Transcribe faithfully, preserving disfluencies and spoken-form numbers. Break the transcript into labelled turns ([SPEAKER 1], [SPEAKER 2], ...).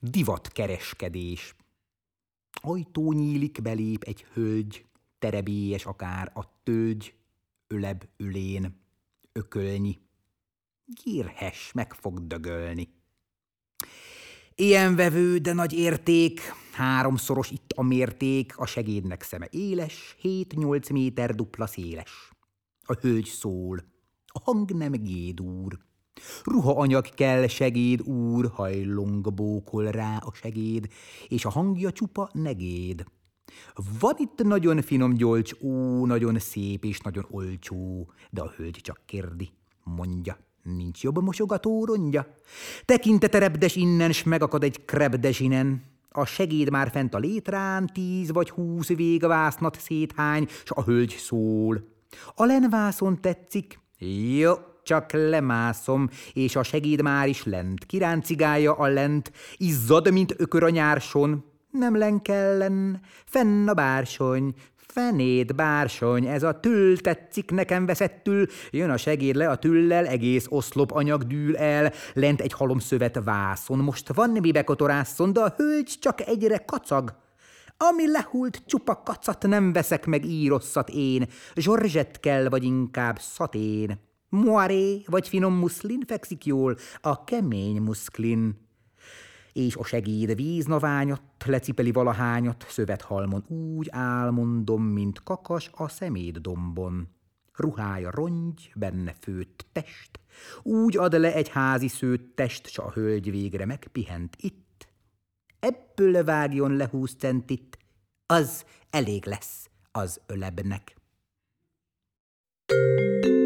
[SPEAKER 1] Divatkereskedés. Ajtó nyílik, belép egy hölgy, terebélyes akár a tölgy, öleb ölén, ökölnyi. Gírhes, meg fog dögölni. Ilyen vevő, de nagy érték, háromszoros itt a mérték, a segédnek szeme éles, hét-nyolc méter dupla széles. A hölgy szól, a hang nem gédúr. Ruha anyag kell, segéd úr, hajlong bókol rá a segéd, és a hangja csupa negéd. Van itt nagyon finom gyolcs, ó, nagyon szép és nagyon olcsó, de a hölgy csak kérdi, mondja, nincs jobb mosogató rongya. Tekintete repdes innen, s megakad egy krebdes inen. A segéd már fent a létrán, tíz vagy húsz végvásznat széthány, s a hölgy szól. A lenvászon tetszik? Jó, csak lemászom, és a segéd már is lent, kiráncigálja a lent, izzad, mint ökör a nyárson. Nem lenkellen, fenn a bársony, fenét bársony, ez a tüll tetszik nekem veszettül, jön a segéd le a tüllel, egész oszlop anyag dűl el, lent egy halomszövet vászon, most van mibe kotorásszon, de a hölgy csak egyre kacag. Ami lehult csupa kacat, nem veszek meg írosszat én, zsorzsett kell, vagy inkább szatén. Moiré, vagy finom muszlin fekszik jól, a kemény muszklin. És a segéd víznaványat, lecipeli valahányat, szövethalmon úgy álmondom, mint kakas a szemétdombon. Ruhája rongy, benne főtt test, úgy ad le egy házi szőttest, s a hölgy végre megpihent itt. Ebből vágjon le húsz centit, az elég lesz az ölebnek.